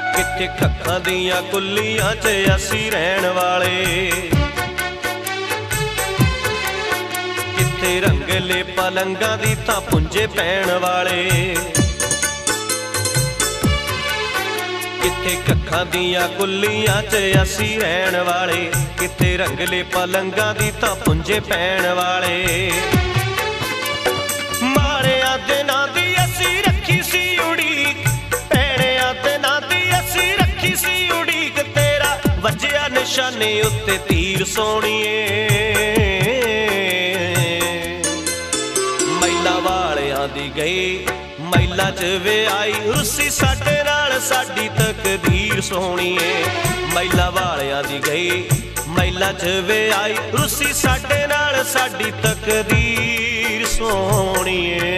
किथे कक्खां दियां कुल्लियां च असी रहण वाले, किथे रंगले पलंगां दी तां पुंजे पैण वाले, किथे कक्खां दियां कुल्लियां च असी रहण वाले, किथे रंगले पलंगां दी तां पुंजे पैण वाले। माड़ियां दिनां दी असी रखी सी उड़ीक, भैणियां दिनां दी असी रखी सी उड़ीक, तेरा वज्जिया निशाने उत्ते तीर सोहणीए। मैला वालियां दी गई मैला च वे आई, रुसी साडे नाल साडी तकदीर सोहणीए। मैला वालियां दी गई मैला च वे आई, रुसी साडे नाल साडी तकदीर सोहणीए।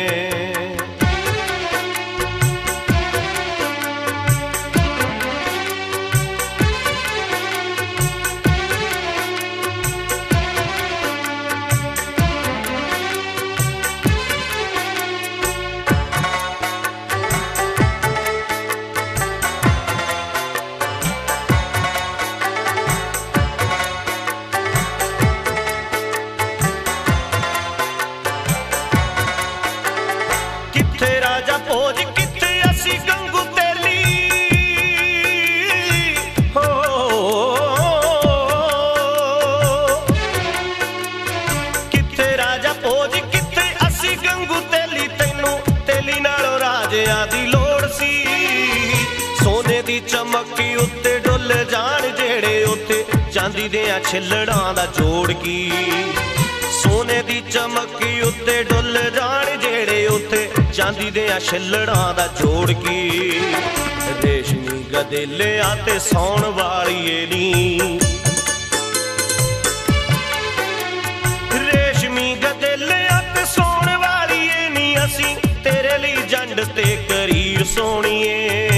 चमकी उत्ते डुल जान जेड़े उत्ते चांदी दियां छिल्लड़ां दा जोड़ की, सोने दी चमकी उत्ते डुल जान जेड़े उत्ते चांदी दियां छिल्लड़ां दा जोड़ की। रेशमी गदेलियां ते सौण वालीए नी, रेशमी गदेलियां ते सौण वालीए नी, असी तेरे लिए जंड ते करीर सोहणीए।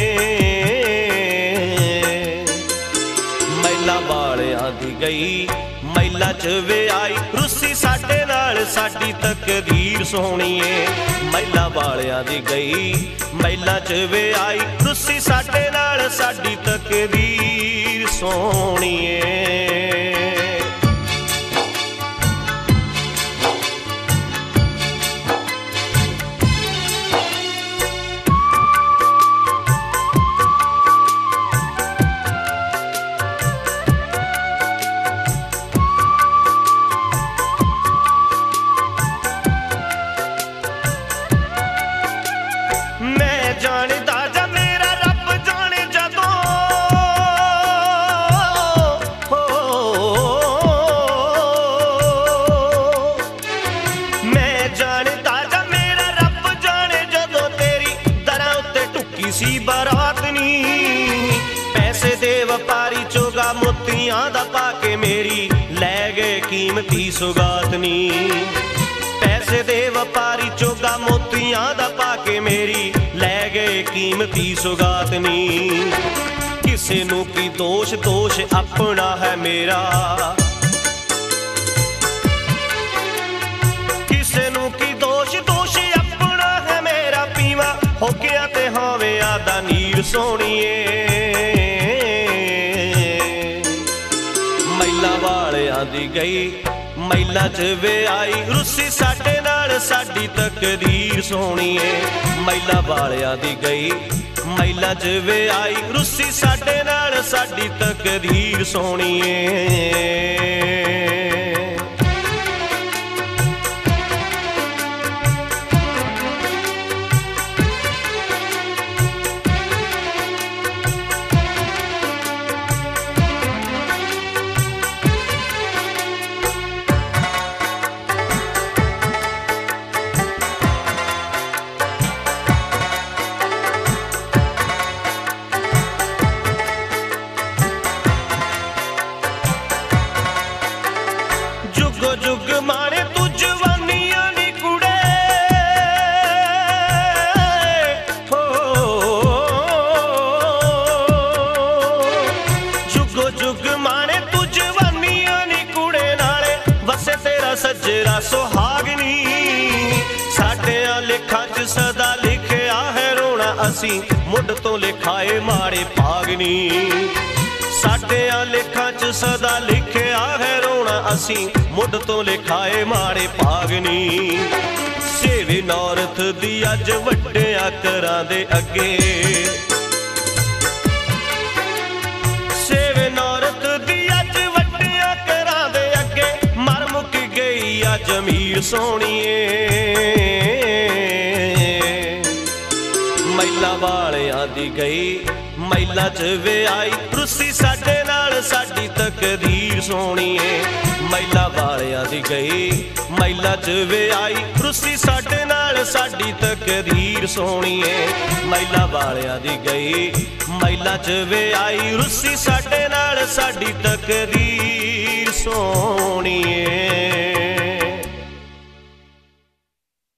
दी गई मैला च वे आई, रुसी साडे नाल साडी तकदीर सोहणीए। मैला वालियां दी गई मैला च वे आई, रुसी साडे नाल साडी तकदीर सोहणीए। पैसे दे व्यापारी चोगा मोतियां दा पाके मेरी लै गए कीमती सुगात नी। पैसे दे व्यापारी चोगा मोतियां दा पाके मेरी लै गए कीमती सुगात नी। किसे नू की दोष दोष अपना है मेरा, किसे नू की दोष दोष अपना है मेरा, पीवा हो गया ते हावे आदा नीर सोहणीए। मैला वालियां दी गई मैला च वे आई, रुसी साडे नाल साडी तकदीर सोहणीए। मैला वालियां दी गई मैला च वे आई, रुसी साडे नाल साडी तकदीर सोहणीए। असीं मुੱਢ ਤੋਂ ਲਿਖਾਏ माड़े भागनी ਸਾਡਿਆਂ ਲੇਖਾਂ 'ਚ सदा लिखिया है रोना असीं मुੱਢ ਤੋਂ ਲਿਖਾਏ माड़े भागनी सेवे नौरथ दी अज वड्डियां करां दे अगे सेवे नौरथ दी अज वड्डियां करां दे अगे मर मुक गई आ जमीर सोहणीए मैला वालियां दी गई मैला च विआई रुसी साडे नाल साडी तकदीर सोहणीए मैला वालियां दी गई मैला च विआई रुसी साडे नाल साडी तकदीर सोहणीए मैला वालियां दी गई मैला च विआई रुसी साडे नाल साडी तकदीर सोहणीए।